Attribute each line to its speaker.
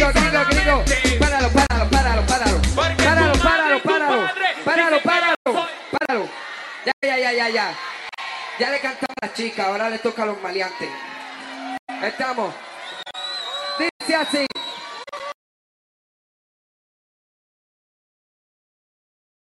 Speaker 1: gringo, gringo, gringo. Páralo, páralo, páralo, páralo. Páralo, páralo, páralo. Páralo, páralo. Páralo. Ya. Ya le cantamos a la chica, ahora le toca a los maleantes. Estamos. Dice así.